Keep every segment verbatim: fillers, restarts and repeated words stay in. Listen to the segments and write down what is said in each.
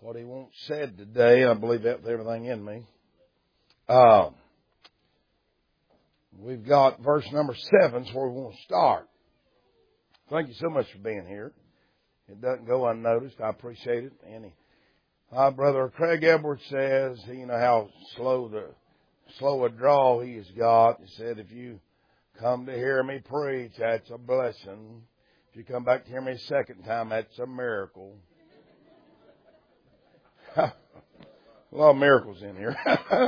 what he wants said today. I believe that with everything in me. Uh, we've got verse number seven is where we want to start. Thank you so much for being here. It doesn't go unnoticed. I appreciate it. And he, my brother Craig Edwards says, you know how slow the slow a draw he has got. He said, if you come to hear me preach, that's a blessing. If you come back to hear me a second time, that's a miracle. A lot of miracles in here.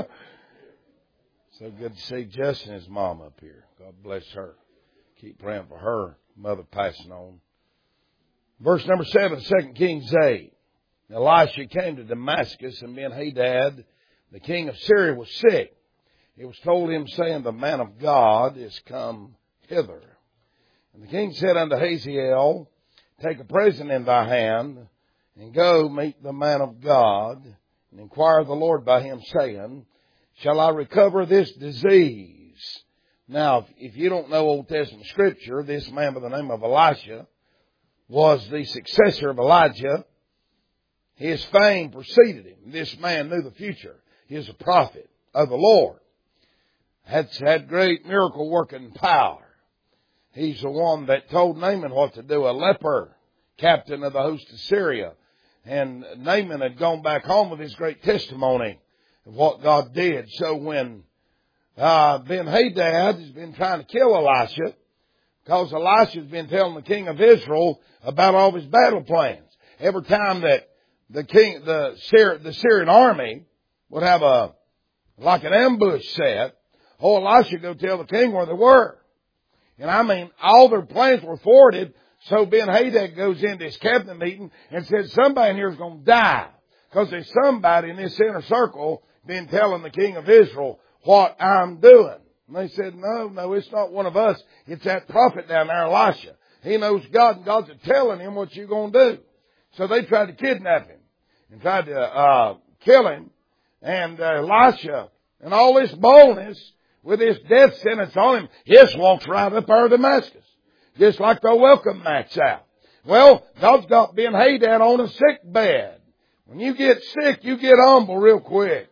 So good to see Justin and his mom up here. God bless her. Keep praying for her mother passing on. Verse number seven, Second Kings eight. Elisha came to Damascus, and Ben-Hadad, the king of Syria, was sick. It was told him, saying, the man of God is come hither. And the king said unto Hazael, take a present in thy hand, and go meet the man of God, and inquire of the Lord by him, saying, shall I recover this disease? Now, if you don't know Old Testament Scripture, this man by the name of Elisha was the successor of Elijah. His fame preceded him. This man knew the future. He is a prophet of the Lord. Had had great miracle working power. He's the one that told Naaman what to do, a leper, captain of the host of Syria. And Naaman had gone back home with his great testimony of what God did. So when uh, Ben-Hadad has been trying to kill Elisha, because Elisha's been telling the king of Israel about all of his battle plans. Every time that the king, the Syrian, the Syrian army would have a like an ambush set, oh, Elisha would go tell the king where they were. And I mean, all their plans were thwarted. So Ben-Hadad goes into his cabinet meeting and says, somebody in here is going to die. Because there's somebody in this inner circle been telling the king of Israel what I'm doing. And they said, no, no, it's not one of us. It's that prophet down there, Elisha. He knows God, and God's telling him what you're going to do. So they tried to kidnap him and tried to uh kill him. And uh, Elisha, and all this boldness, with this death sentence on him, just walks right up there to Damascus. Just like the welcome mats out. Well, God's got Ben-Hadad on a sick bed. When you get sick, you get humble real quick.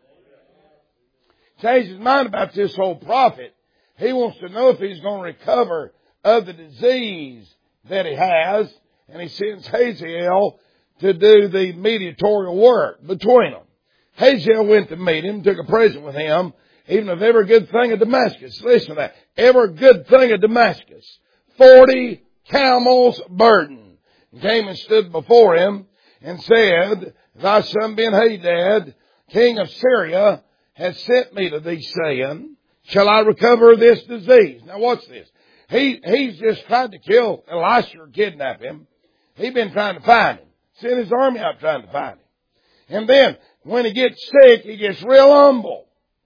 Changed his mind about this old prophet. He wants to know if he's going to recover of the disease that he has. And he sends Hazael to do the mediatorial work between them. Hazael went to meet him, took a present with him, even of every good thing of Damascus. Listen to that. Every good thing of Damascus. Forty camels burdened. And came and stood before him and said, thy son Ben-Hadad, king of Syria, has sent me to thee, saying, shall I recover this disease? Now watch this. He, he's just tried to kill Elisha or kidnap him. He's been trying to find him. Sent his army out trying to find him. And then, when he gets sick, he gets real humble.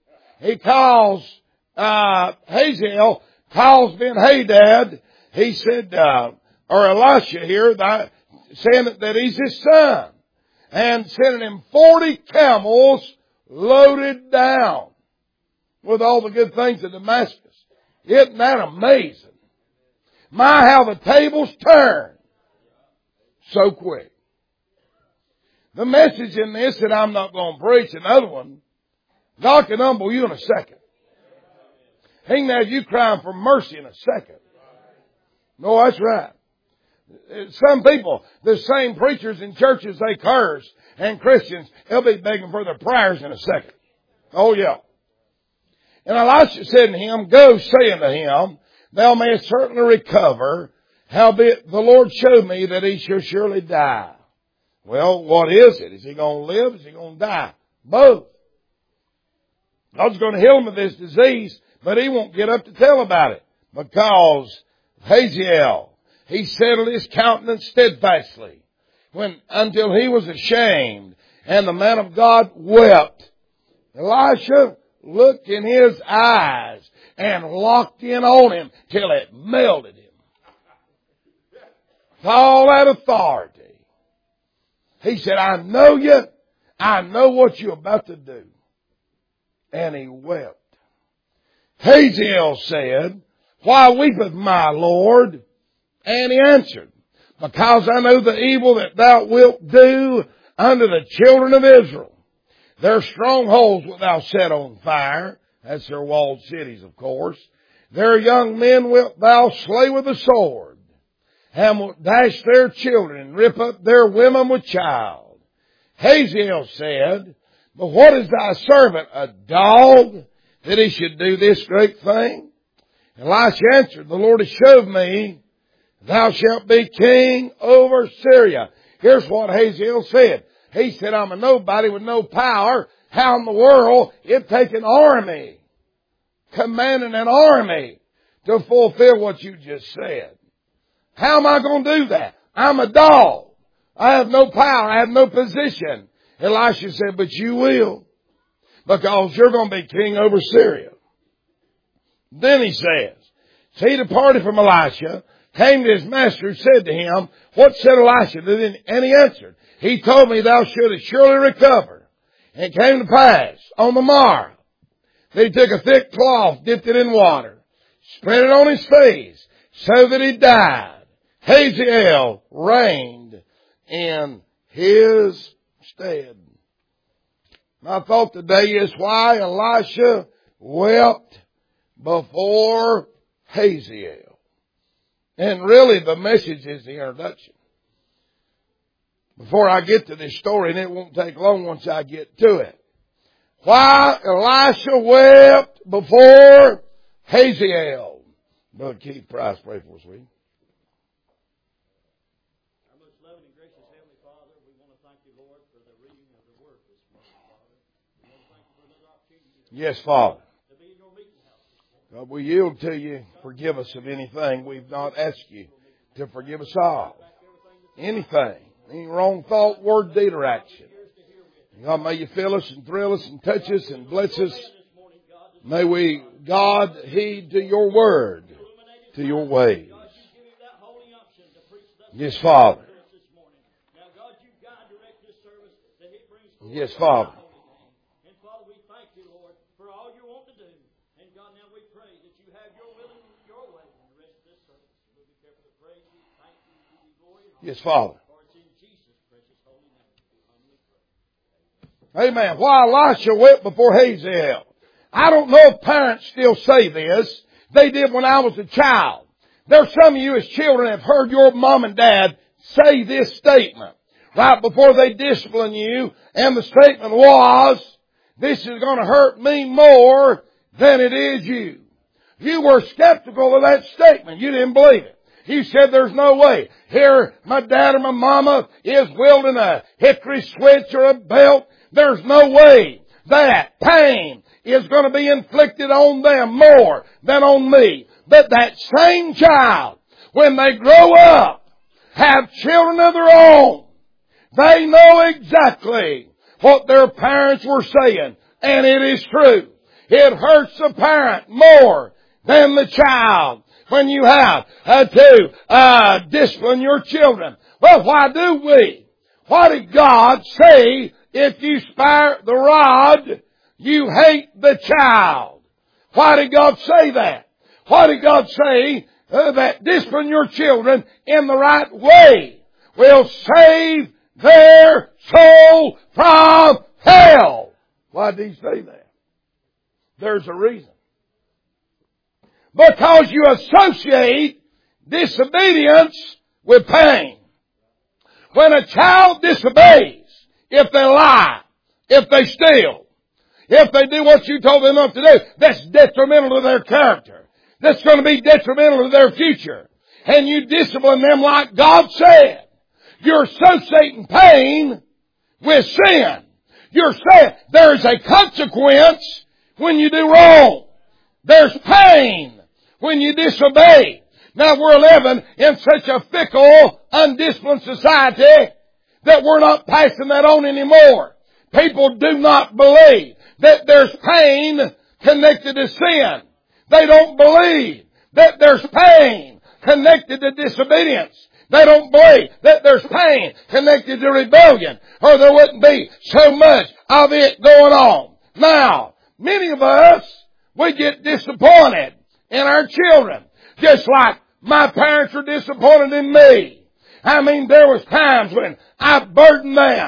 He calls, uh, Hazael, calls Ben-Hadad. He said, uh, or Elisha here, that, saying that he's his son. And sending him forty camels loaded down with all the good things of Damascus. Isn't that amazing? My, how the tables turn so quick. The message in this that I'm not going to preach, another one, God can humble you in a second. He can have you crying for mercy in a second. No, that's right. Some people, the same preachers in churches they curse, and Christians, they'll be begging for their prayers in a second. Oh yeah. And Elisha said to him, go, say unto him, thou mayest certainly recover, howbeit the Lord showed me that he shall surely die. Well, what is it? Is he going to live? Is he going to die? Both. God's going to heal him of this disease, but he won't get up to tell about it. Because Hazael, he settled his countenance steadfastly, when until he was ashamed, and the man of God wept. Elisha looked in his eyes and locked in on him till it melted him. With all that authority. He said, I know you. I know what you're about to do. And he wept. Hazael said, why weepeth my Lord? And he answered, because I know the evil that thou wilt do unto the children of Israel. Their strongholds wilt thou set on fire. That's their walled cities, of course. Their young men wilt thou slay with the sword, and wilt dash their children, and rip up their women with child. Hazael said, but what is thy servant, a dog, that he should do this great thing? Elisha answered, the Lord has showed me, thou shalt be king over Syria. Here's what Hazael said. He said, I'm a nobody with no power. How in the world it take an army, commanding an army to fulfill what you just said? How am I going to do that? I'm a dog. I have no power. I have no position. Elisha said, but you will, because you're going to be king over Syria. Then he says, so he departed from Elisha, came to his master, and said to him, what said Elisha? And he answered, he told me thou shouldest surely recover. And it came to pass on the morrow that he took a thick cloth, dipped it in water, spread it on his face, so that he died. Hazael reigned in his stead. My thought today is why Elisha wept before Hazael. And really the message is the introduction. Before I get to this story, and it won't take long once I get to it. Why Elisha wept before Hazael. Brother Keith Price, pray for us, will you? Our most loving and gracious Heavenly Father, we want to thank you, Lord, for the reading of the Word this morning, Father. We want to thank you for another opportunity. Yes, Father. To be in your meeting house this morning. God, we yield to you. Forgive us of anything we've not asked you to forgive us all. Anything. Any wrong thought, word, deed, or action. God, may you fill us and thrill us and touch us and bless us. May we, God, heed to your word, to your ways. Yes, Father. Yes, Father. And Father, we thank you, Lord, for all you want to do. And God, now we pray that you have your will and your way in the rest of this service. We'll be careful to praise you, thank you, give you glory. Yes, Father. Amen. Why Elisha wept before Hazael. I don't know if parents still say this. They did when I was a child. There's some of you as children have heard your mom and dad say this statement right before they discipline you. And the statement was, this is going to hurt me more than it is you. You were skeptical of that statement. You didn't believe it. You said there's no way. Here, my dad or my mama is wielding a hickory switch or a belt. There's no way that pain is going to be inflicted on them more than on me. But that same child, when they grow up, have children of their own, they know exactly what their parents were saying. And it is true. It hurts the parent more than the child when you have uh, to uh, discipline your children. Well, why do we? Why did God say, if you spare the rod, you hate the child? Why did God say that? Why did God say uh, that discipline your children in the right way will save their soul from hell? Why did He say that? There's a reason. Because you associate disobedience with pain. When a child disobeys, if they lie, if they steal, if they do what you told them not to do, that's detrimental to their character. That's going to be detrimental to their future. And you discipline them like God said. You're associating pain with sin. You're saying there's a consequence when you do wrong. There's pain when you disobey. Now we're living in such a fickle, undisciplined society that we're not passing that on anymore. People do not believe that there's pain connected to sin. They don't believe that there's pain connected to disobedience. They don't believe that there's pain connected to rebellion, or there wouldn't be so much of it going on. Now, many of us, we get disappointed in our children, just like my parents were disappointed in me. I mean, there was times when I burdened them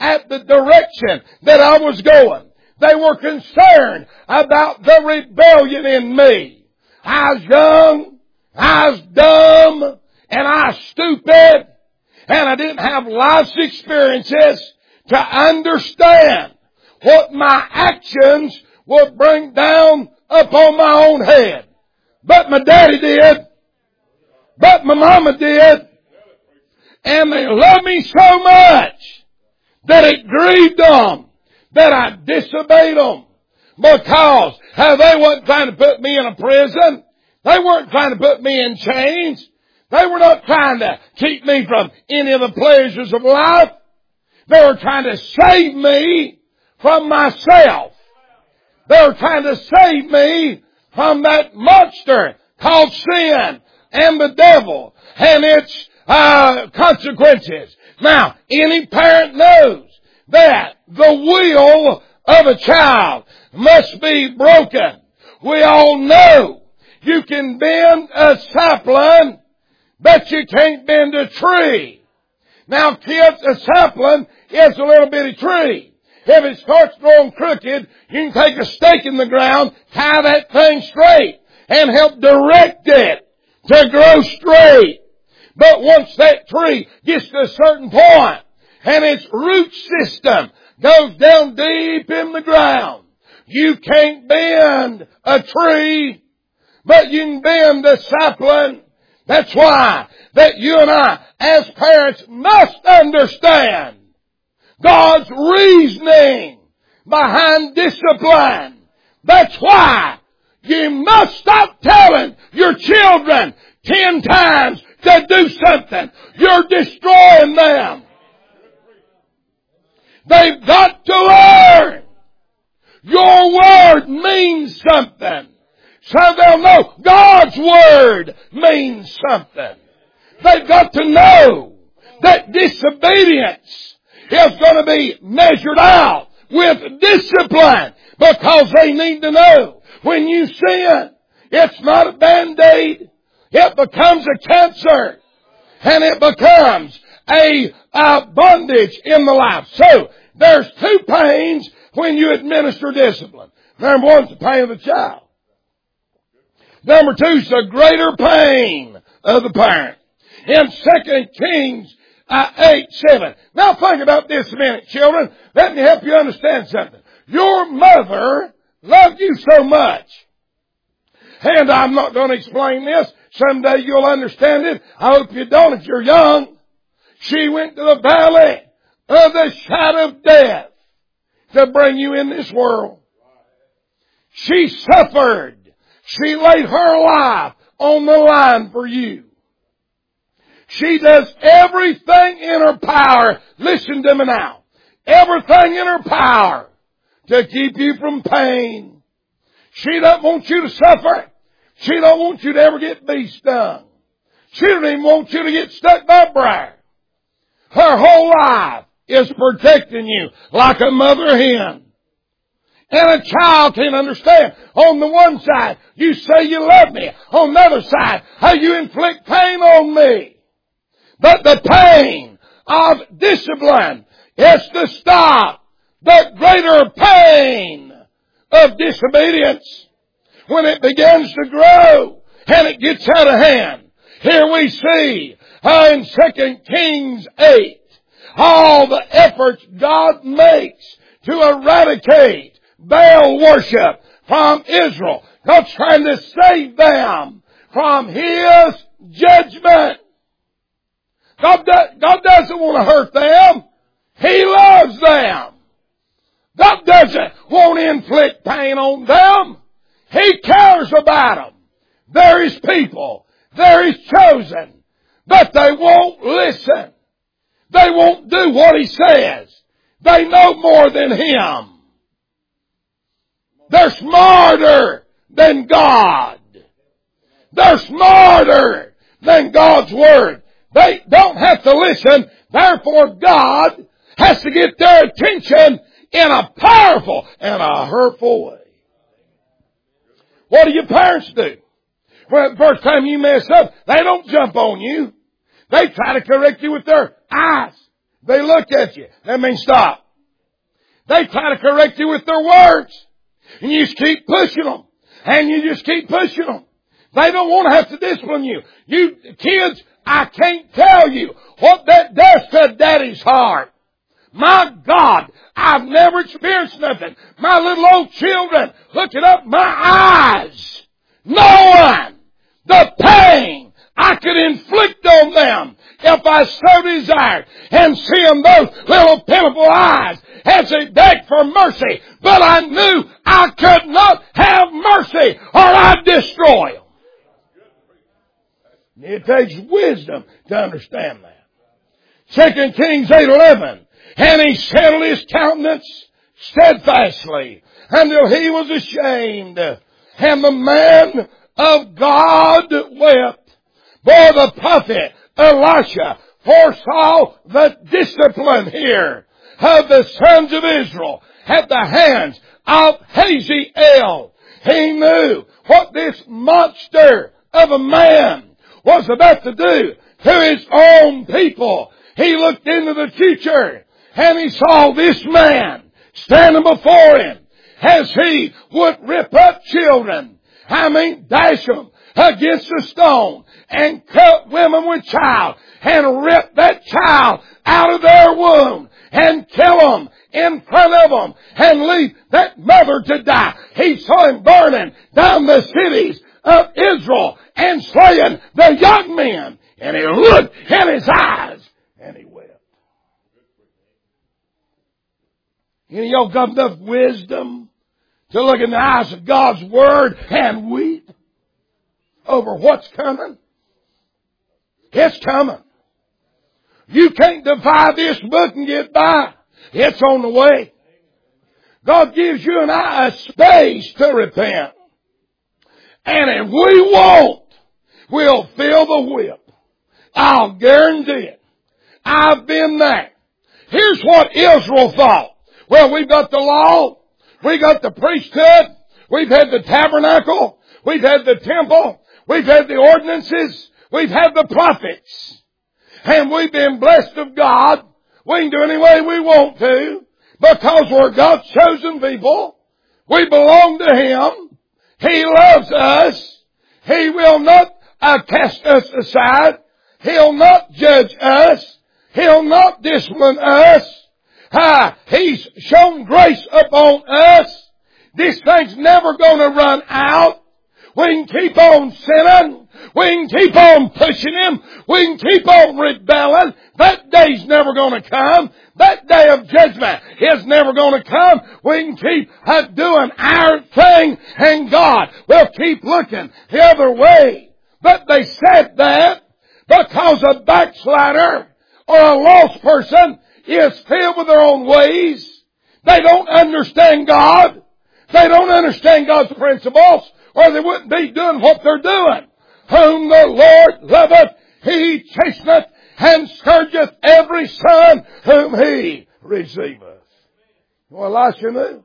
at the direction that I was going. They were concerned about the rebellion in me. I was young, I was dumb, and I was stupid, and I didn't have life's experiences to understand what my actions would bring down upon my own head. But my daddy did. But my mama did. And they loved me so much that it grieved them that I disobeyed them. Because how they weren't trying to put me in a prison. They weren't trying to put me in chains. They were not trying to keep me from any of the pleasures of life. They were trying to save me from myself. They were trying to save me from that monster called sin and the devil and its uh, consequences. Now, any parent knows that the will of a child must be broken. We all know you can bend a sapling, but you can't bend a tree. Now, kids, a sapling is a little bitty tree. If it starts growing crooked, you can take a stake in the ground, tie that thing straight, and help direct it to grow straight. But once that tree gets to a certain point, and its root system goes down deep in the ground, you can't bend a tree, but you can bend a sapling. That's why that you and I, as parents, must understand God's reasoning behind discipline. That's why you must stop telling your children ten times to do something. You're destroying them. They've got to learn. Your word means something. So they'll know God's word means something. They've got to know that disobedience is going to be measured out with discipline, because they need to know when you sin, it's not a band-aid. It becomes a cancer, and it becomes a, a bondage in the life. So there's two pains when you administer discipline. Number one is the pain of the child. Number two is the greater pain of the parent. In Second Kings Uh, eight, seven. Now think about this a minute, children. Let me help you understand something. Your mother loved you so much. And I'm not going to explain this. Someday you'll understand it. I hope you don't if you're young. She went to the valley of the shadow of death to bring you in this world. She suffered. She laid her life on the line for you. She does everything in her power. Listen to me now. Everything in her power to keep you from pain. She doesn't want you to suffer. She don't want you to ever get bee stung. She doesn't even want you to get stuck by a briar. Her whole life is protecting you like a mother hen. And a child can understand. On the one side, you say you love me. On the other side, how you inflict pain on me. But the pain of discipline is to stop the greater pain of disobedience when it begins to grow and it gets out of hand. Here we see how in Second Kings eight, all the efforts God makes to eradicate Baal worship from Israel. God's trying to save them from His judgment. God, do, God doesn't want to hurt them. He loves them. God doesn't want to inflict pain on them. He cares about them. They're His people. They're His chosen. But they won't listen. They won't do what He says. They know more than Him. They're smarter than God. They're smarter than God's Word. They don't have to listen. Therefore, God has to get their attention in a powerful and a hurtful way. What do your parents do? When the first time you mess up, they don't jump on you. They try to correct you with their eyes. They look at you. That means stop. They try to correct you with their words. And you just keep pushing them. And you just keep pushing them. They don't want to have to discipline you. You kids, I can't tell you what that does to Daddy's heart. My God, I've never experienced nothing. My little old children looking up my eyes, knowing the pain I could inflict on them if I so desired, and seeing those little pitiful eyes as they begged for mercy. But I knew I could not have mercy or I'd destroy them. It takes wisdom to understand that. Second Kings eight eleven. And he settled his countenance steadfastly until he was ashamed. And the man of God wept. For the prophet Elisha foresaw the discipline here of the sons of Israel at the hands of Hazael. He knew what this monster of a man was about to do to his own people. He looked into the future and he saw this man standing before him as he would rip up children. I mean, dash them against the stone and cut women with child and rip that child out of their womb and kill them in front of them and leave that mother to die. He saw him burning down the cities of Israel and slaying the young men. And he looked in his eyes and he wept. You know, y'all got enough wisdom to look in the eyes of God's Word and weep over what's coming? It's coming. You can't divide this book and get by. It's on the way. God gives you and I a space to repent. And if we won't, we'll feel the whip. I'll guarantee it. I've been there. Here's what Israel thought. Well, we've got the law. We got the priesthood. We've had the tabernacle. We've had the temple. We've had the ordinances. We've had the prophets. And we've been blessed of God. We can do any way we want to because we're God's chosen people. We belong to Him. He loves us. He will not uh, cast us aside. He'll not judge us. He'll not discipline us. Ah, He's shown grace upon us. This thing's never going to run out. We can keep on sinning. We can keep on pushing Him. We can keep on rebelling. That day's never going to come. That day of judgment is never going to come. We can keep uh, doing our thing, and God will keep looking the other way. But they said that because a backslider or a lost person is filled with their own ways. They don't understand God. They don't understand God's principles, or they wouldn't be doing what they're doing. Whom the Lord loveth, He chasteneth and scourgeth every son whom He receiveth. Well, Elisha knew.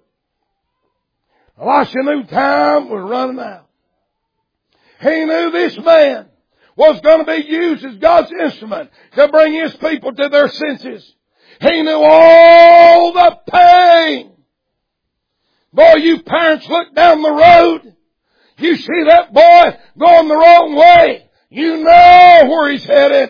Elisha knew time was running out. He knew this man was going to be used as God's instrument to bring His people to their senses. He knew all the pain. Boy, you parents look down the road. You see that boy going the wrong way. You know where he's headed.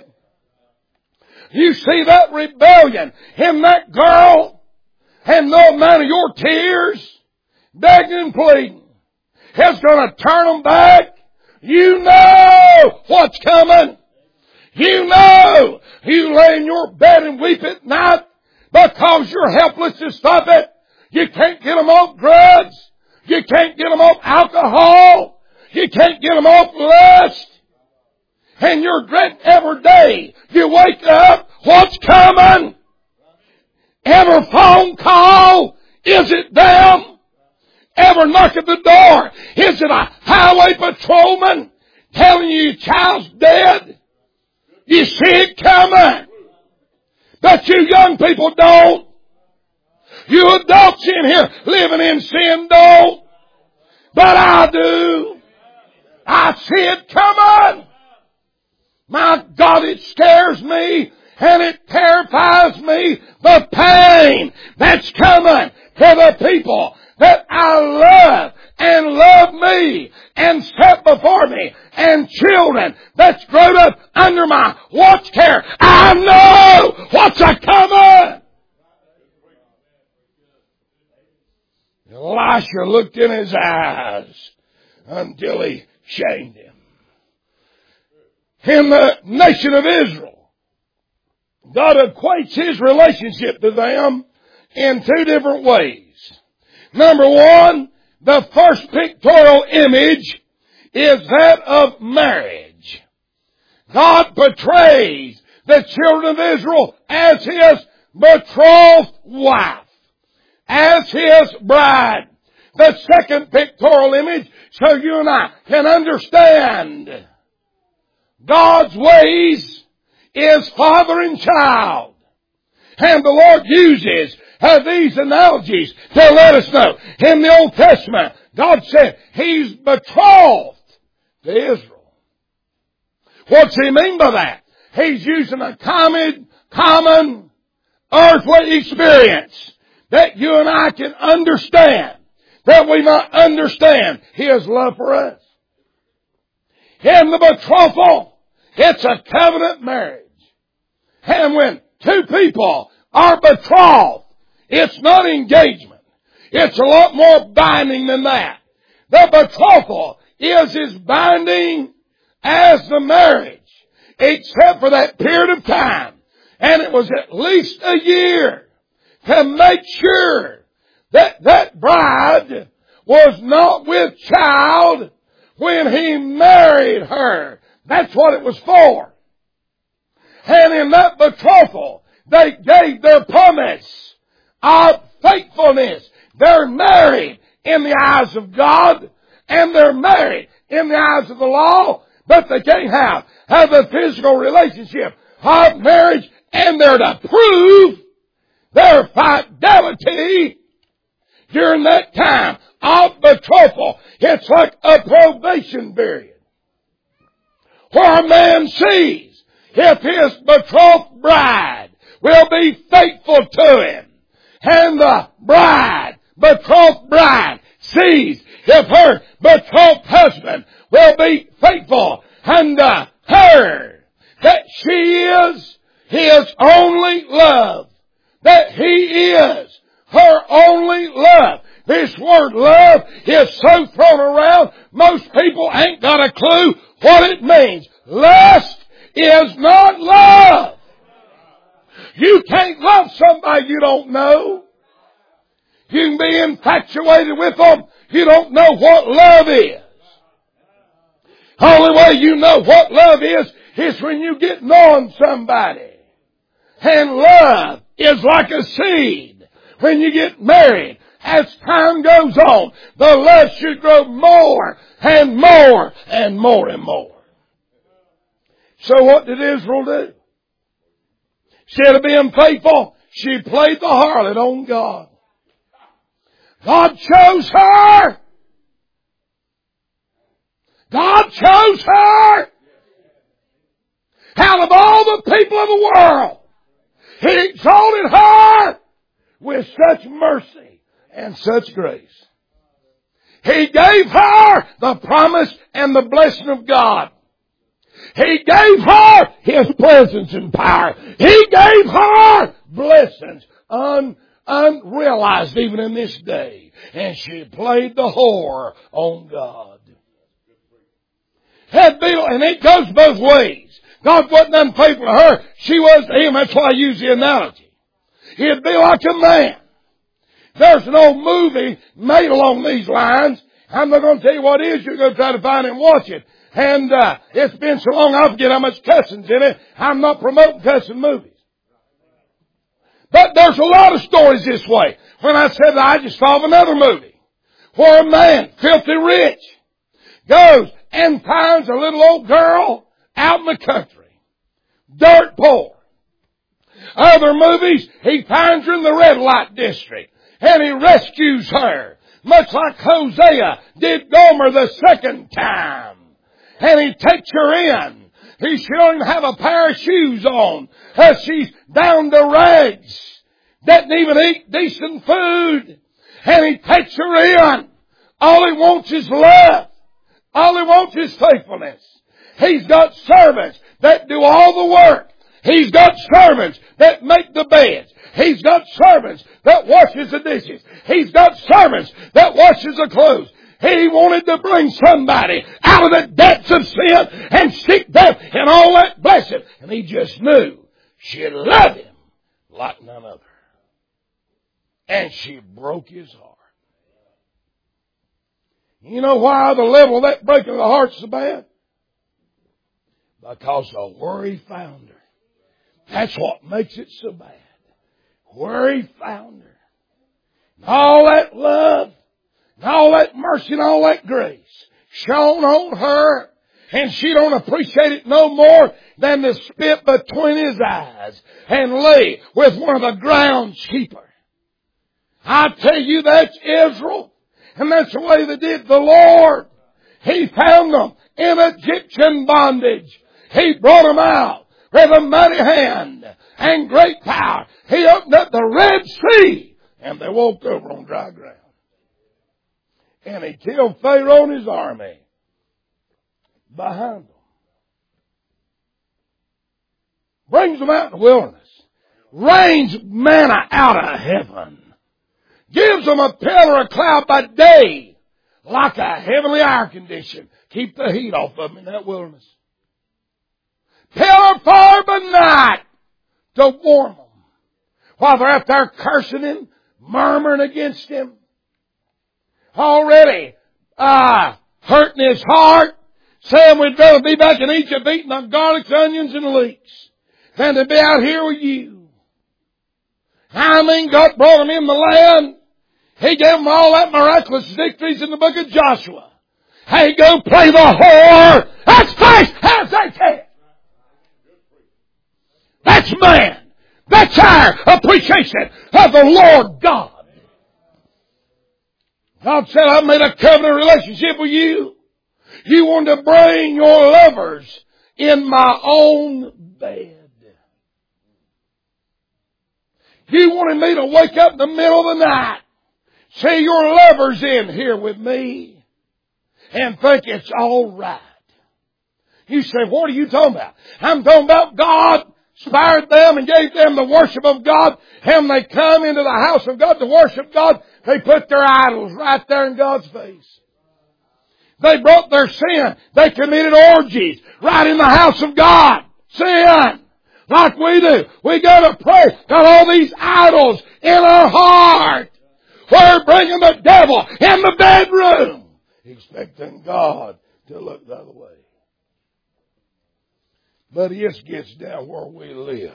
You see that rebellion in that girl. And no amount of your tears, begging and pleading, is going to turn them back. You know what's coming. You know you lay in your bed and weep at night because you're helpless to stop it. You can't get them off drugs. You can't get them off alcohol. You can't get them off lust. And you're dreading every day. You wake up, what's coming? Every phone call, is it them? Every knock at the door, is it a highway patrolman telling you your child's dead? You see it coming. But you young people don't. You adults in here living in sin don't. But I do. I see it coming. My God, it scares me And it terrifies me, the pain that's coming to the people that I love and love me and set before me, and children that's grown up under my watch care. I know what's a coming. Elisha looked in his eyes until he shamed him. In the nation of Israel, God equates His relationship to them in two different ways. Number one, the first pictorial image is that of marriage. God portrays the children of Israel as His betrothed wife, as His bride. The second pictorial image, so you and I can understand God's ways, is father and child. And the Lord uses uh, these analogies to let us know. In the Old Testament, God said He's betrothed to Israel. What's He mean by that? He's using a common, common earthly experience that you and I can understand, that we might understand His love for us. In the betrothal, it's a covenant marriage. And when two people are betrothed, it's not engagement. It's a lot more binding than that. The betrothal is as binding as the marriage, except for that period of time. And it was at least a year to make sure that that bride was not with child when he married her. That's what it was for. And in that betrothal, they gave their promise of faithfulness. They're married in the eyes of God, and they're married in the eyes of the law, but they can't have, have a physical relationship of marriage, and they're to prove their fidelity during that time of betrothal. It's like a probation period, where a man sees if his betrothed bride will be faithful to him. And the bride, betrothed bride, sees if her betrothed husband will be faithful unto her. That she is his only love. That he is her only love. This word love is so thrown around, most people ain't got a clue what it means. Lust is not love. You can't love somebody you don't know. You can be infatuated with them. You don't know what love is. Only way you know what love is is when you get knowing somebody. And love is like a seed. When you get married, as time goes on, the love should grow more and more and more and more. So what did Israel do? Instead of being faithful, she played the harlot on God. God chose her. God chose her. Out of all the people of the world, He exalted her with such mercy and such grace. He gave her the promise and the blessing of God. He gave her His presence and power. He gave her blessings un, unrealized even in this day. And she played the whore on God. Had been, and it goes both ways. God wasn't unfaithful to her. She was to Him. That's why I use the analogy. He'd be like a man. There's an old movie made along these lines. I'm not going to tell you what it is. You're going to try to find it and watch it. And uh, it's been so long I forget how much cussing's in it. I'm not promoting cussing movies. But there's a lot of stories this way. When I said that, I just thought of another movie where a man, filthy rich, goes and finds a little old girl out in the country, dirt poor. Other movies, he finds her in the red light district and he rescues her, much like Hosea did Gomer the second time. And he takes her in He, she don't even have a pair of shoes on. Uh, she's down to rags. Doesn't even eat decent food. And he takes her in. All he wants is love. All he wants is faithfulness. He's got servants that do all the work. He's got servants that make the beds. He's got servants that washes the dishes. He's got servants that washes the clothes. He wanted to bring somebody out of the depths of sin and stick them in all that blessing. And he just knew she loved him like none other. And she broke his heart. You know why the level of that breaking of the heart's so bad? Because the worry found her. That's what makes it so bad. Worry found her. And all that love, and all that mercy, and all that grace shone on her, and she don't appreciate it no more than to spit between his eyes and lay with one of the groundskeeper. I tell you, that's Israel. And that's the way they did the Lord. He found them in Egyptian bondage. He brought them out with a mighty hand and great power. He opened up the Red Sea and they walked over on dry ground. And he killed Pharaoh and his army behind them. Brings them out in the wilderness. Rains manna out of heaven. Gives them a pillar of cloud by day, like a heavenly air condition. Keep the heat off of them in that wilderness. Pillar of fire by night to warm them. While they're out there cursing him, murmuring against him. Already uh, hurting his heart, saying we'd rather be back in Egypt eating the garlics, onions, and leeks than to be out here with you. I mean, God brought them in the land. He gave them all that miraculous victories in the book of Joshua. Hey, go play the whore as fast as they can. That's man. That's our appreciation of the Lord God. God said, I made a covenant relationship with you. You want to bring your lovers in my own bed. You wanted me to wake up in the middle of the night, see your lovers in here with me, and think it's all right. You say, what are you talking about? I'm talking about God inspired them and gave them the worship of God, and they come into the house of God to worship God. They put their idols right there in God's face. They brought their sin. They committed orgies right in the house of God. Sin. Like we do. We go to pray. Got all these idols in our heart. We're bringing the devil in the bedroom. Expecting God to look the other way. But this gets down where we live.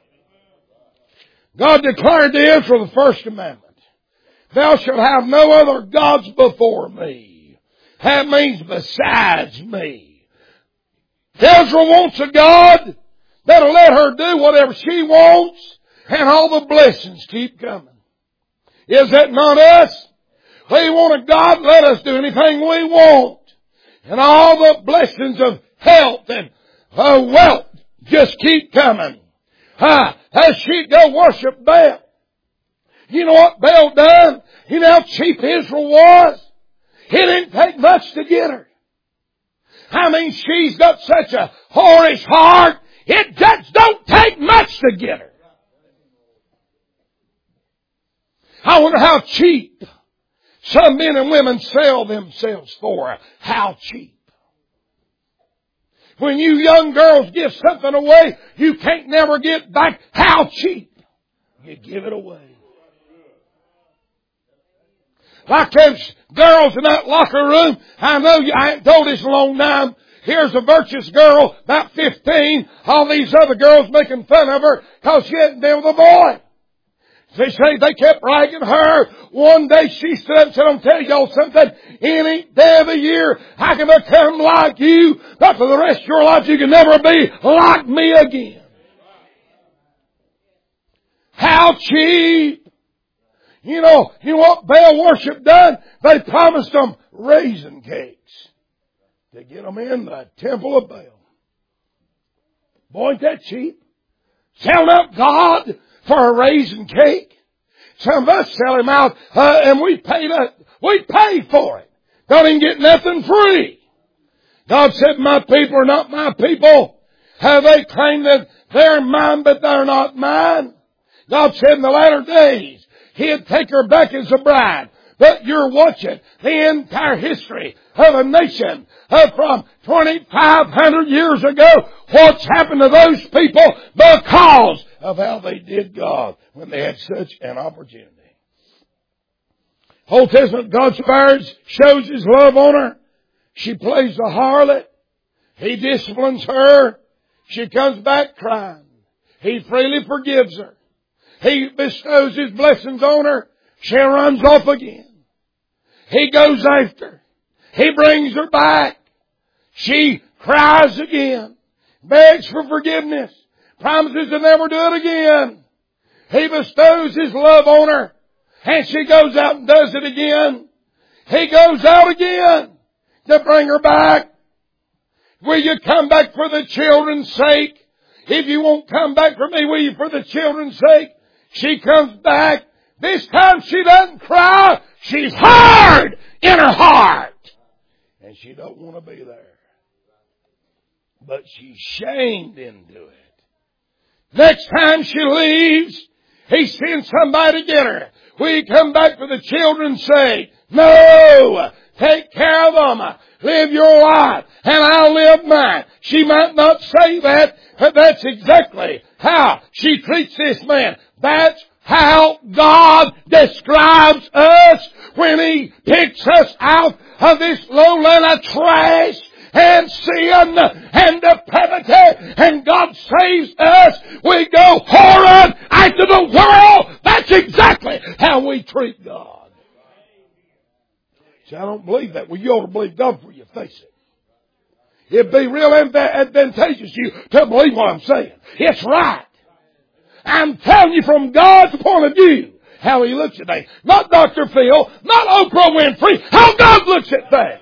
God declared to Israel the first commandment. Thou shalt have no other gods before me. That means besides me. Israel wants a God that'll let her do whatever she wants and all the blessings keep coming. Is that not us? We want a God, let us do anything we want. And all the blessings of health and uh, wealth just keep coming. Uh, as she go worship Baal. You know what Baal done? You know how cheap Israel was? It didn't take much to get her. I mean, she's got such a whorish heart. It just don't take much to get her. I wonder how cheap some men and women sell themselves for. How cheap. When you young girls give something away, you can't never get back. How cheap. You give it away. Like those girls in that locker room. I know you, I ain't told this in a long time. Here's a virtuous girl, about fifteen. All these other girls making fun of her because she hadn't been with a boy. They say they kept ragging her. One day she stood up and said, I'm telling y'all something. Any day of the year I can become like you. But for the rest of your life you can never be like me again. How cheap. You know, you know what Baal worship done? They promised them raisin cakes to get them in the temple of Baal. Boy, ain't that cheap. Selling out God for a raisin cake. Some of us sell him out, uh, and we paid a, we paid for it. Don't even get nothing free. God said, my people are not my people. How they claim that they're mine, but they're not mine. God said in the latter days, He'd take her back as a bride. But you're watching the entire history of a nation uh, from twenty-five hundred years ago. What's happened to those people because of how they did God when they had such an opportunity. Old Testament God spares, shows His love on her. She plays the harlot. He disciplines her. She comes back crying. He freely forgives her. He bestows His blessings on her. She runs off again. He goes after her. He brings her back. She cries again. Begs for forgiveness. Promises to never do it again. He bestows His love on her. And she goes out and does it again. He goes out again to bring her back. Will you come back for the children's sake? If you won't come back for me, will you for the children's sake? She comes back. This time she doesn't cry. She's hard in her heart. And she don't want to be there. But she's shamed into it. Next time she leaves, he sends somebody to get her. Will you come back for the children's sake? No! Take care of them. Live your life. And I'll live mine. She might not say that, but that's exactly how she treats this man. That's how God describes us when He picks us out of this lowland of trash and sin and depravity, and God saves us. We go horrid after the world. That's exactly how we treat God. See, I don't believe that. Well, you ought to believe God before you face it. It'd be real advantageous to you to believe what I'm saying. It's right. I'm telling you from God's point of view how He looks at things. Not Doctor Phil, not Oprah Winfrey, how God looks at things.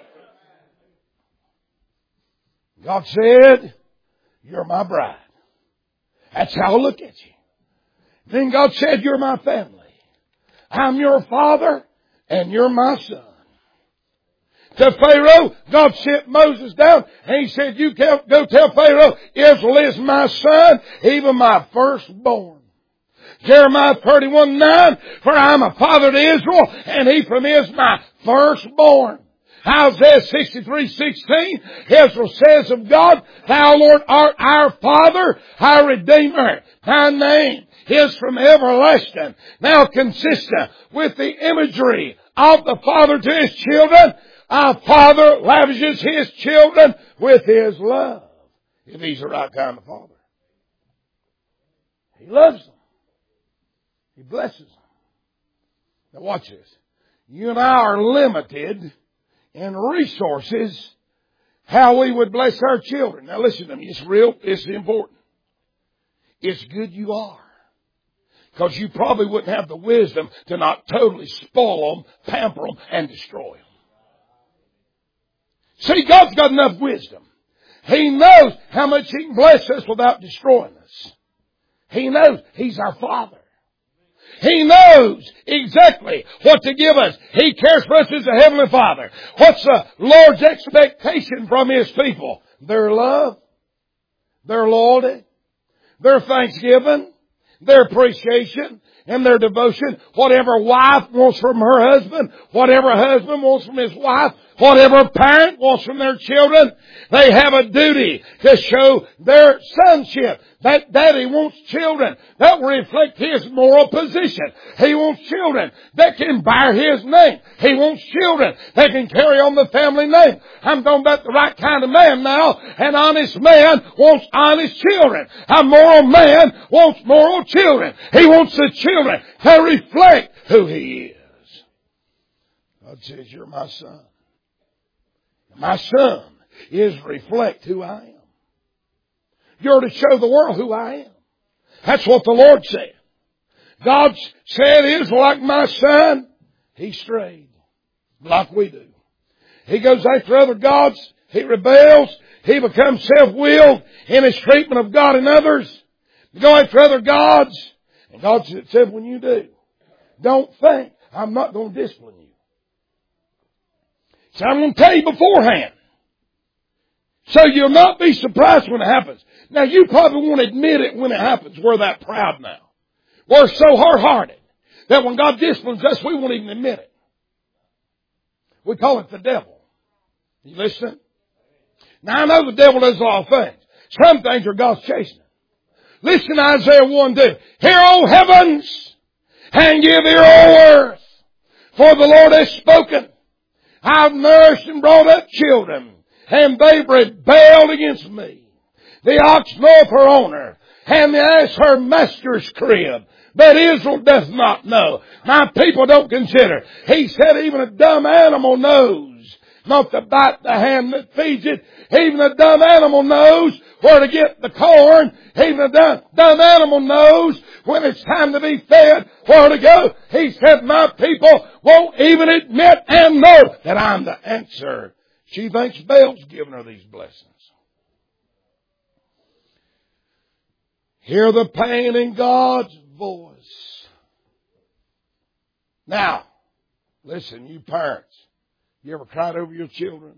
God said, you're my bride. That's how I look at you. Then God said, you're my family. I'm your father and you're my son. To Pharaoh, God sent Moses down and He said, you go tell Pharaoh, Israel is my son, even my firstborn. Jeremiah thirty-one nine, for I am a father to Israel and Ephraim is my firstborn. Isaiah sixty-three sixteen, Israel says of God, Thou, Lord, art our Father, our Redeemer. Thy name is from everlasting. Now consistent with the imagery of the Father to His children, our Father lavishes His children with His love. If He's the right kind of Father. He loves them. He blesses them. Now watch this. You and I are limited in resources how we would bless our children. Now listen to me. It's real. It's important. It's good you are. Because you probably wouldn't have the wisdom to not totally spoil them, pamper them, and destroy them. See, God's got enough wisdom. He knows how much He can bless us without destroying us. He knows He's our Father. He knows exactly what to give us. He cares for us as a Heavenly Father. What's the Lord's expectation from His people? Their love, their loyalty, their thanksgiving, their appreciation, and their devotion. Whatever wife wants from her husband, whatever husband wants from his wife, whatever parent wants from their children, they have a duty to show their sonship. That daddy wants children that will reflect his moral position. He wants children that can bear his name. He wants children that can carry on the family name. I'm talking about the right kind of man now. An honest man wants honest children. A moral man wants moral children. He wants the children to reflect who he is. God says, you're my son. My son is to reflect who I am. You're to show the world who I am. That's what the Lord said. God said, is like my son. He strayed like we do. He goes after other gods. He rebels. he becomes self-willed in his treatment of God and others, to go after other gods. And God said, when you do, don't think I'm not going to discipline you. So I'm going to tell you beforehand. So you'll not be surprised when it happens. Now you probably won't admit it when it happens. We're that proud now. We're so hard-hearted that when God disciplines us, we won't even admit it. We call it the devil. You listening? Now I know the devil does a lot of things. Some things are God's chastening. Listen to Isaiah one two. Hear, O heavens, and give ear, O earth, for the Lord has spoken. I've nourished and brought up children, and they rebelled against me. The ox knoweth her owner, and the ass her master's crib. But Israel doth not know. My people don't consider. He said even a dumb animal knows not to bite the hand that feeds it. Even a dumb animal knows where to get the corn. Even a dumb, dumb animal knows when it's time to be fed, where to go. He said, my people won't even admit and know that I'm the answer. She thinks Baal's giving her these blessings. Hear the pain in God's voice. Now, listen, you parents, you ever cried over your children?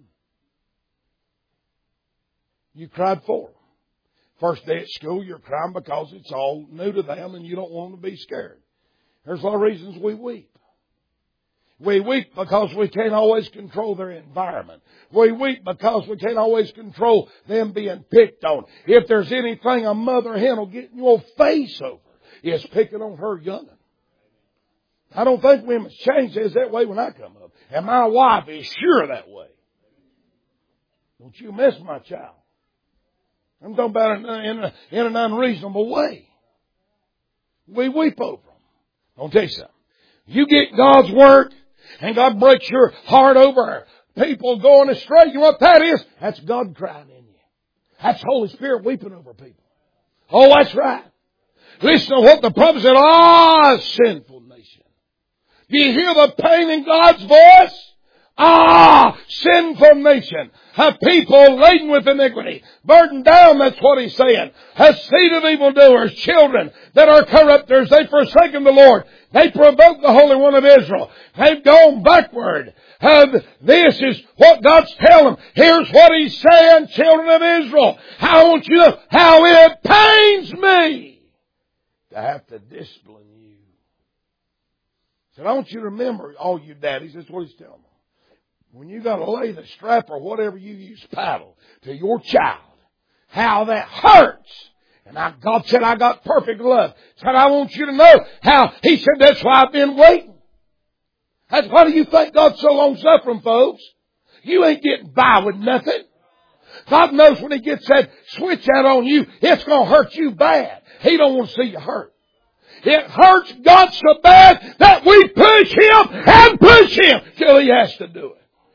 You cried for them. First day at school, you're crying because it's all new to them and you don't want them to be scared. There's a lot of reasons we weep. We weep because we can't always control their environment. We weep because we can't always control them being picked on. If there's anything a mother hen will get in your face over, it's picking on her young'un. I don't think women's change is that way when I come up. And my wife is sure that way. Don't you mess with my child. I'm talking about it in, a, in an unreasonable way. We weep over them. I'll tell you something. You get God's word and God breaks your heart over people going astray. You know what that is? That's God crying in you. That's Holy Spirit weeping over people. Oh, that's right. Listen to what the prophet said. Ah, sinful nation. Do you hear the pain in God's voice? Ah, sinful nation. A people laden with iniquity. Burdened down, that's what he's saying. A seed of evildoers. Children that are corrupters. They've forsaken the Lord. They provoked the Holy One of Israel. They've gone backward. Uh, this is what God's telling them. Here's what he's saying, children of Israel. I want you to know how it pains me to have to discipline you. So I want you to remember, all you daddies, that's what he's telling them. When you got to lay the strap or whatever you use paddle to your child, how that hurts. And I, God said I got perfect love. Said I want you to know how, he said that's why I've been waiting. That's why do you think God's so long suffering, folks? You ain't getting by with nothing. God knows when he gets that switch out on you, it's going to hurt you bad. He don't want to see you hurt. It hurts God so bad that we push him and push him till he has to do it.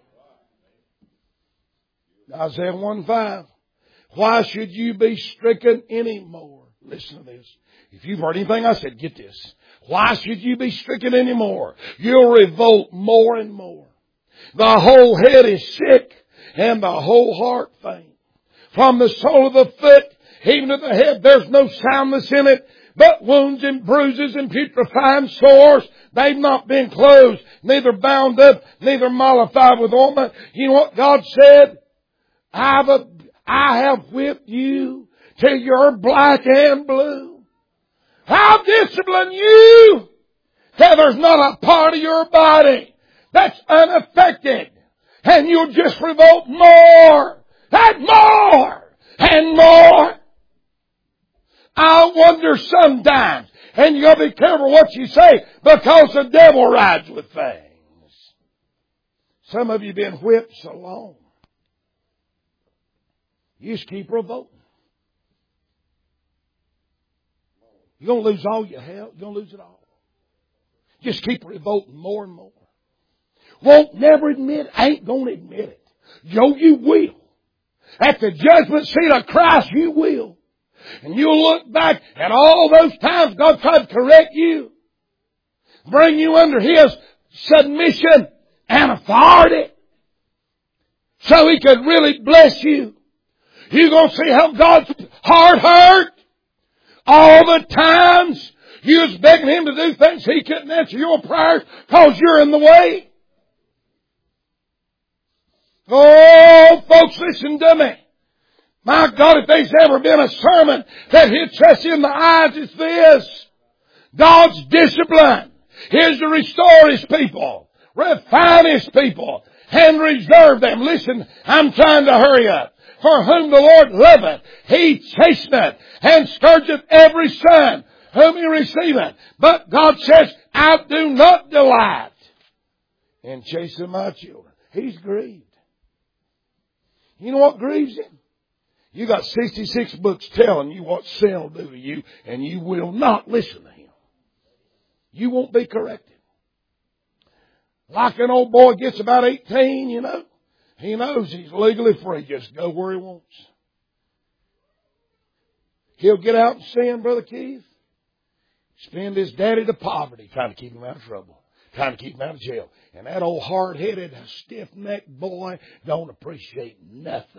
Isaiah one five. Why should you be stricken anymore? Listen to this. If you've heard anything I said, get this. Why should you be stricken anymore? You'll revolt more and more. The whole head is sick and the whole heart faint. From the sole of the foot even to the head, there's no soundness in it, but wounds and bruises and putrefying sores. They've not been closed, neither bound up, neither mollified with ointment. You know what God said? I've a, I have whipped you till you're black and blue. I'll discipline you till there's not a part of your body that's unaffected. And you'll just revolt more and more and more. I wonder sometimes, and you got to be careful what you say, because the devil rides with things. Some of you have been whipped so long. You just keep revolting. You're going to lose all you have. You're going to lose it all. Just keep revolting more and more. Won't never admit, ain't going to admit it. Yo, you will. At the judgment seat of Christ, you will. And you'll look back at all those times God tried to correct you. Bring you under His submission and authority. So He could really bless you. You're going to see how God's heart hurt. All the times you was begging Him to do things He couldn't answer your prayers because you're in the way. Oh, folks, listen to me. My God, if there's ever been a sermon that hits us in the eyes, it's this. God's discipline is to restore His people, refine His people, and reserve them. Listen, I'm trying to hurry up. For whom the Lord loveth, He chasteneth, and scourgeth every son whom He receiveth. But God says, I do not delight in chastening my children. He's grieved. You know what grieves Him? You got sixty-six books telling you what sin will do to you, and you will not listen to Him. You won't be corrected. Like an old boy gets about eighteen, you know, he knows he's legally free. Just go where he wants. He'll get out and sin, Brother Keith. Spend his daddy to poverty, trying to keep him out of trouble, trying to keep him out of jail. And that old hard-headed, stiff-necked boy don't appreciate nothing.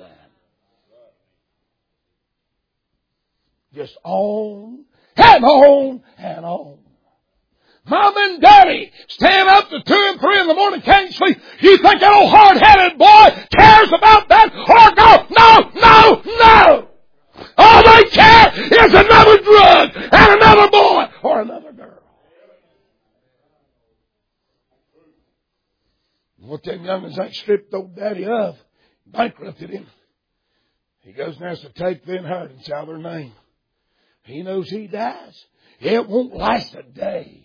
Just on and on and on. Mom and Daddy stand up to two and three in the morning, can't sleep. You think that old hard-headed boy cares about that? Or no, no, no, no! All they care is another drug and another boy or another girl. What them youngins ain't stripped old Daddy of, bankrupted him. He goes and has to take the inheritance out of their name. He knows he dies. It won't last a day.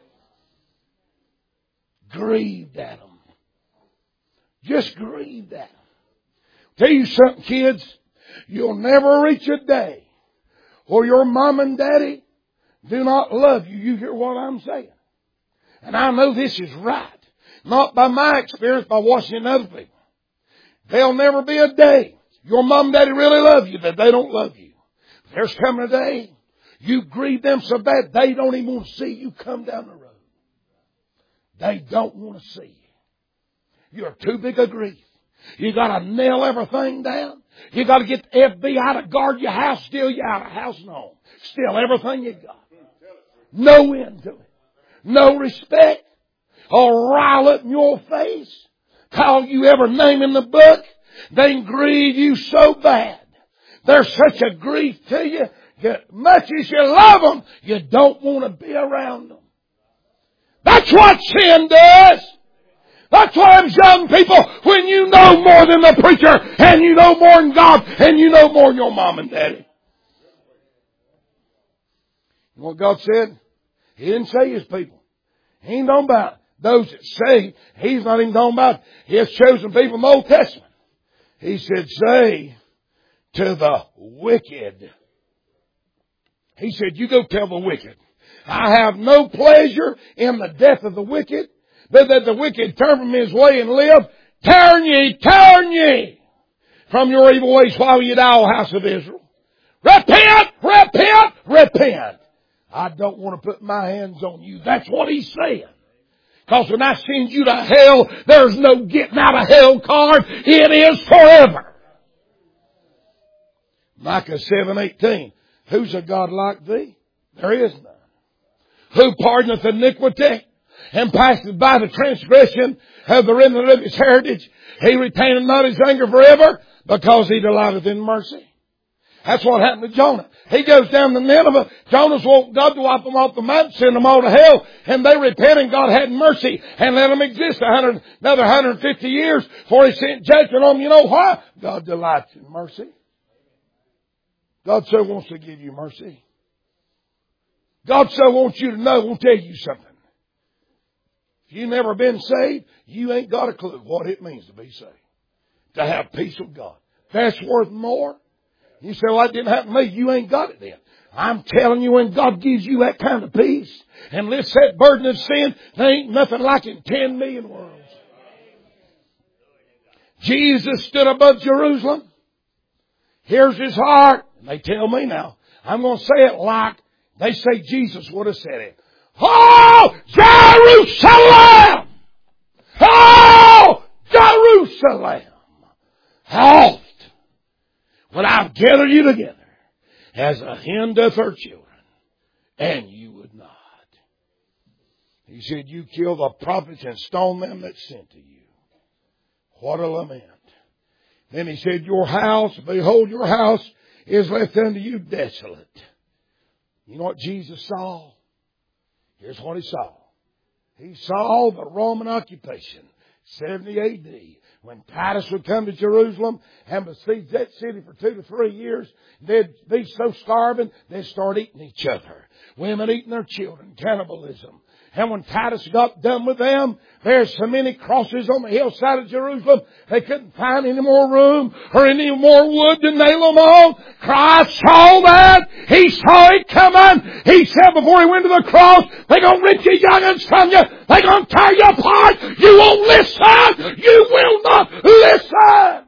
Grieved at them. Just grieved at them. Tell you something, kids. You'll never reach a day where your mom and daddy do not love you. You hear what I'm saying? And I know this is right. Not by my experience, by watching other people. There'll never be a day your mom and daddy really love you that they don't love you. There's coming a day you grieve them so bad they don't even want to see you come down the road. They don't want to see you. You're too big a grief. You got to nail everything down. You got to get the F B I to guard your house, steal you out of house and home. Steal everything you got. No end to it. No respect. Or rile up in your face. Call you every name in the book. They grieve you so bad. They're such a grief to you. As much as you love them, you don't want to be around them. That's what sin does. That's why I'm young people, when you know more than the preacher, and you know more than God, and you know more than your mom and daddy. You know what God said? He didn't say His people. He ain't talking about those that say. He's not even talking about His chosen people in the Old Testament. He said, say to the wicked. He said, you go tell the wicked. I have no pleasure in the death of the wicked, but that the wicked turn from his way and live. Turn ye, turn ye from your evil ways while you die, O house of Israel. Repent, repent, repent. I don't want to put my hands on you. That's what He's saying. Because when I send you to hell, there's no getting out of hell card. It is forever. Micah seven eighteen. Who's a God like thee? There is none. Who pardoneth iniquity and passeth by the transgression of the remnant of his heritage? He retaineth not his anger forever, because he delighteth in mercy. That's what happened to Jonah. He goes down to Nineveh. Jonah's want God to wipe them off the mountain, send them all to hell. And they repent, and God had mercy and let them exist a hundred, another one hundred fifty years before He sent judgment on them. You know why? God delights in mercy. God so wants to give you mercy. God so wants you to know. I want to tell you something. If you've never been saved, you ain't got a clue what it means to be saved. To have peace with God. That's worth more. You say, well, that didn't happen to me. You ain't got it then. I'm telling you, when God gives you that kind of peace and lifts that burden of sin, there ain't nothing like it in ten million worlds. Jesus stood above Jerusalem. Here's His heart. And they tell me now, I'm going to say it like they say Jesus would have said it. Oh, Jerusalem! Oh, Jerusalem! How oft would I gather you together as a hen doth her children, and you would not. He said, you kill the prophets and stone them that sent to you. What a lament. Then he said, your house, behold, your house is left unto you desolate. You know what Jesus saw? Here's what he saw. He saw the Roman occupation, seventy A D, when Titus would come to Jerusalem and besiege that city for two to three years. They'd be so starving, they'd start eating each other. Women eating their children, cannibalism. And when Titus got done with them, there's so many crosses on the hillside of Jerusalem, they couldn't find any more room or any more wood to nail them on. Christ saw that. He saw it coming. He said before he went to the cross, they're going to rip you young'uns from you. They're going to tear you apart. You won't listen. You will not listen.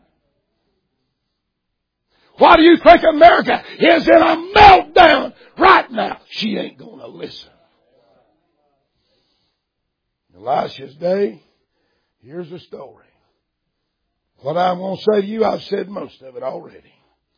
Why do you think America is in a meltdown right now? She ain't going to listen. Elisha's day, here's the story. What I'm going to say to you, I've said most of it already.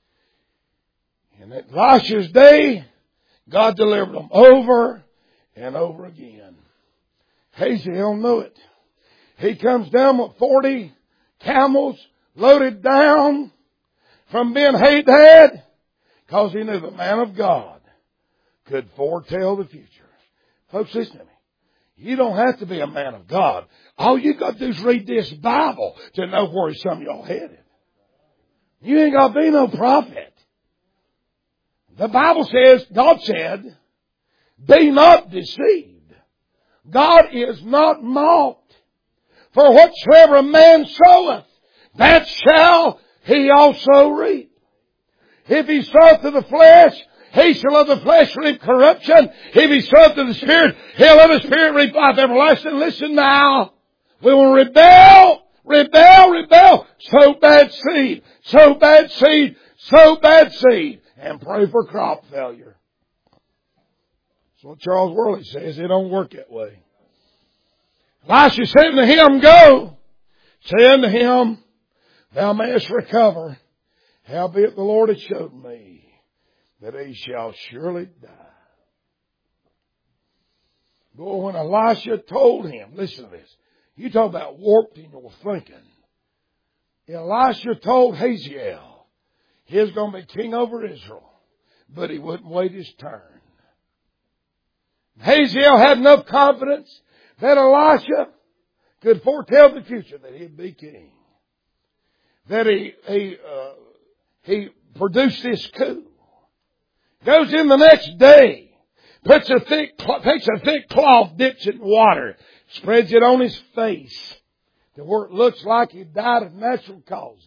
In Elisha's day, God delivered them over and over again. Hazael knew it. He comes down with forty camels loaded down from Ben Hadad because he knew the man of God could foretell the future. Folks, listen to me. You don't have to be a man of God. All you got to do is read this Bible to know where some of y'all headed. You ain't got to be no prophet. The Bible says, God said, be not deceived. God is not mocked. For whatsoever a man soweth, that shall he also reap. If he soweth to the flesh, he shall of the flesh reap corruption. If he soweth to the Spirit, he'll of the Spirit reap life everlasting. Listen now. We will rebel, rebel, rebel. Sow bad seed, sow bad seed, sow bad seed. And pray for crop failure. That's what Charles Worley says. It don't work that way. Elisha said unto him, go. Say unto him, thou mayest recover. Howbeit the Lord hath showed me that he shall surely die. Boy, when Elisha told him, listen to this. You talk about warped in your thinking. Elisha told Hazael he was going to be king over Israel, but he wouldn't wait his turn. Hazael had enough confidence that Elisha could foretell the future, that he'd be king. That he, he, uh, he produced this coup. Goes in the next day, puts a thick, takes a thick cloth, dips it in water, spreads it on his face to where it looks like he died of natural causes.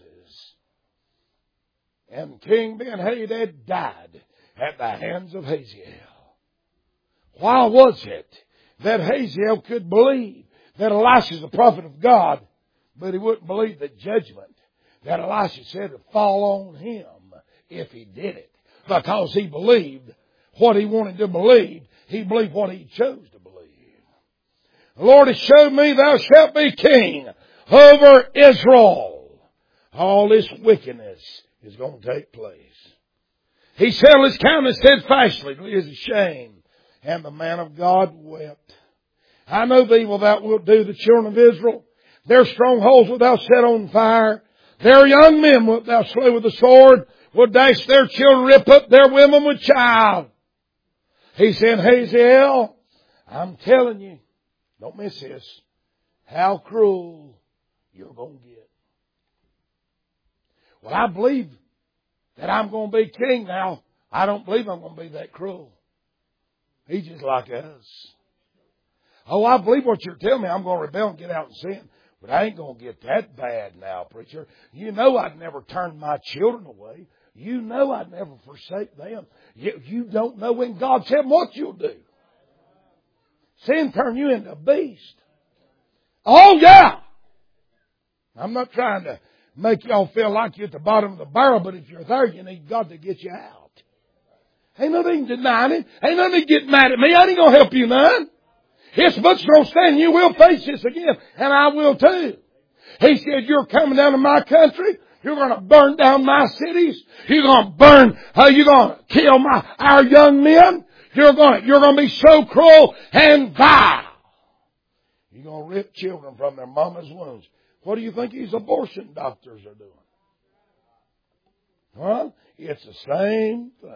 And King Ben-Hadad died at the hands of Hazael. Why was it that Hazael could believe that Elisha is the prophet of God, but he wouldn't believe the judgment that Elisha said would fall on him if he did it? Because he believed what he wanted to believe. He believed what he chose to believe. The Lord has showed me thou shalt be king over Israel. All this wickedness is going to take place. He settled his countenance steadfastly to his shame. And the man of God wept. I know the evil thou wilt do the children of Israel. Their strongholds wilt thou set on fire. Their young men wilt thou slay with the sword. Will dash their children, rip up their women with child. He said, Hazael, I'm telling you, don't miss this, how cruel you're going to get. Well, I believe that I'm going to be king now. I don't believe I'm going to be that cruel. He's just like us. Oh, I believe what you're telling me. I'm going to rebel and get out and sin. But I ain't going to get that bad now, preacher. You know I'd never turn my children away. You know I'd never forsake them. You, you don't know when God said what you'll do. Sin turn you into a beast. Oh, yeah. I'm not trying to make y'all feel like you're at the bottom of the barrel, but if you're there, you need God to get you out. Ain't nothing denying it. Ain't nothing to get mad at me. I ain't going to help you none. It's much going to stand. You will face this again, and I will too. He said, you're coming down to my country. You're going to burn down my cities. You're going to burn, uh, you're going to kill my, our young men. You're going to, you're going to be so cruel and vile. You're going to rip children from their mama's wombs. What do you think these abortion doctors are doing? Huh? It's the same thing.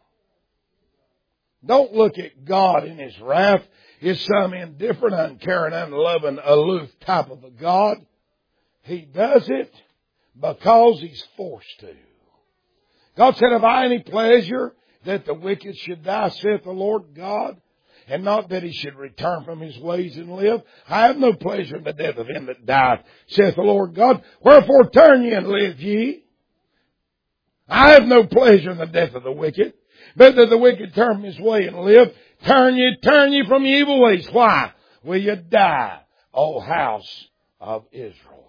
Don't look at God in His wrath as some indifferent, uncaring, unloving, aloof type of a God. He does it because He's forced to. God said, have I any pleasure that the wicked should die, saith the Lord God, and not that he should return from his ways and live? I have no pleasure in the death of him that dieth, saith the Lord God. Wherefore turn ye and live ye. I have no pleasure in the death of the wicked, but that the wicked turn his way and live. Turn ye, turn ye from your evil ways. Why will you die, O house of Israel?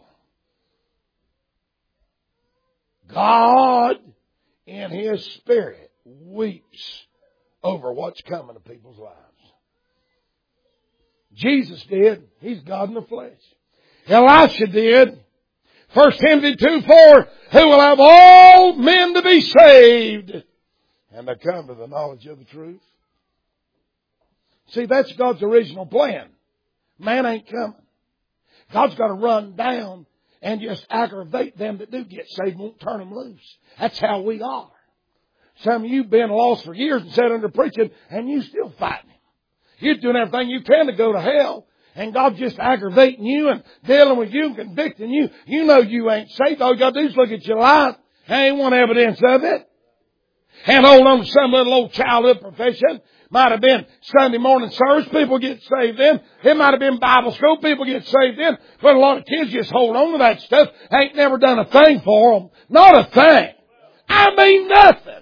God, in His Spirit, weeps over what's coming to people's lives. Jesus did. He's God in the flesh. Elisha did. First Timothy two four, who will have all men to be saved and to come to the knowledge of the truth. See, that's God's original plan. Man ain't coming. God's got to run down and just aggravate them that do get saved, won't turn them loose. That's how we are. Some of you have been lost for years and sat under preaching, and you still fighting Him. You're doing everything you can to go to hell, and God's just aggravating you and dealing with you and convicting you. You know you ain't saved. All you got to do is look at your life. There ain't one evidence of it. And hold on to some little old childhood profession. Might have been Sunday morning service. People get saved in. It might have been Bible school. People get saved in. But a lot of kids just hold on to that stuff. Ain't never done a thing for them. Not a thing. I mean nothing.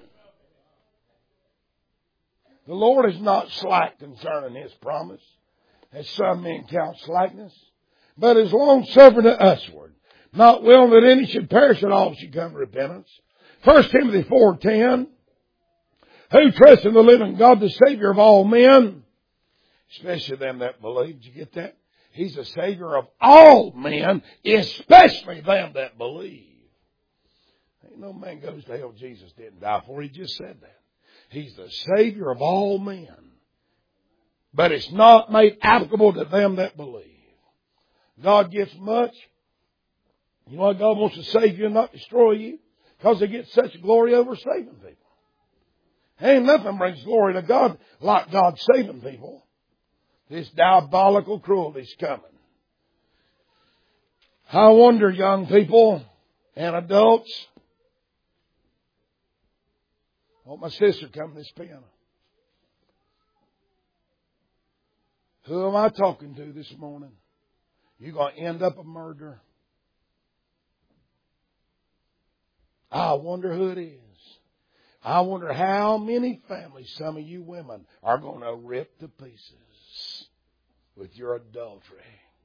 The Lord is not slack concerning His promise, as some men count slackness, but is long-suffering to usward, not willing that any should perish, and all should come to repentance. First Timothy four ten, who trust in the living God, the Savior of all men, especially them that believe. Did you get that? He's the Savior of all men, especially them that believe. Ain't no man goes to hell Jesus didn't die for. He just said that. He's the Savior of all men. But it's not made applicable to them that believe. God gets much. You know why God wants to save you and not destroy you? Because He gets such glory over saving people. Ain't nothing brings glory to God like God saving people. This diabolical cruelty's coming. I wonder, young people and adults. I want my sister come to this piano. Who am I talking to this morning? You're going to end up a murderer. I wonder who it is. I wonder how many families some of you women are going to rip to pieces with your adultery.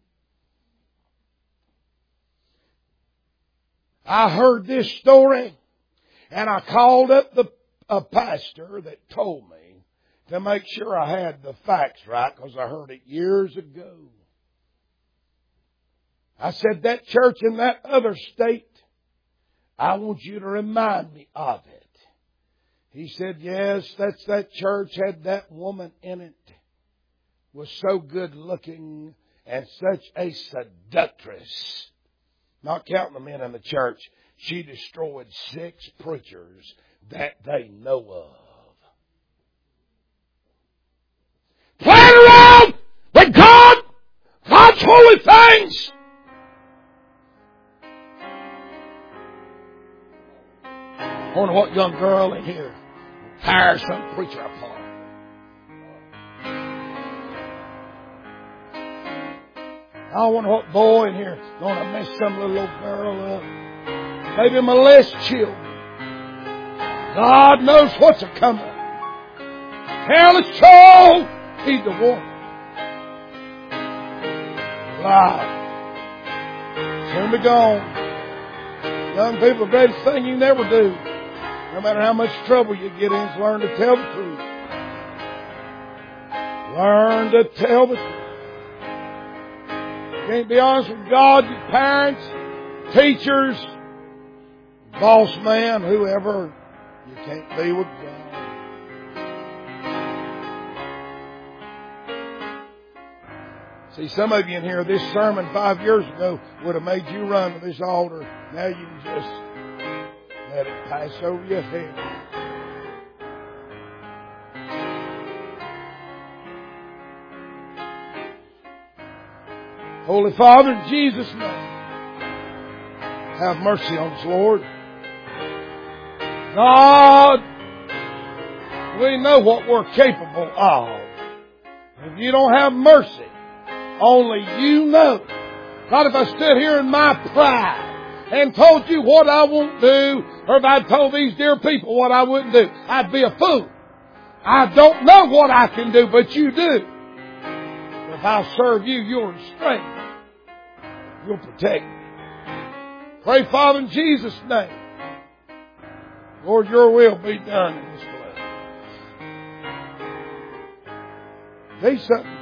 I heard this story and I called up the a pastor that told me to make sure I had the facts right because I heard it years ago. I said, that church in that other state, I want you to remind me of it. He said, yes, that's that church, had that woman in it, was so good looking and such a seductress. Not counting the men in the church, she destroyed six preachers that they know of. Playing around with God, God's holy things. I wonder what young girl in here hires some preacher apart. I wonder what boy in here is going to mess some little old girl up. Maybe molest children. God knows what's a coming. Hell is so. He's the one. Life. Soon be gone. Young people, the greatest thing you never do, no matter how much trouble you get in, is learn to tell the truth. Learn to tell the truth. You can't be honest with God, your parents, teachers, boss man, whoever, you can't be with God. See, some of you in here, this sermon five years ago would have made you run to this altar. Now you can just let it pass over your head. Holy Father, in Jesus' name, have mercy on us, Lord. God, we know what we're capable of. If you don't have mercy, only you know. God, if I stood here in my pride and told you what I won't do, or if I told these dear people what I wouldn't do, I'd be a fool. I don't know what I can do, but you do. If I serve you, you'll restrain me. You'll protect me. Pray, Father, in Jesus' name. Lord, your will be done in this place. Say something.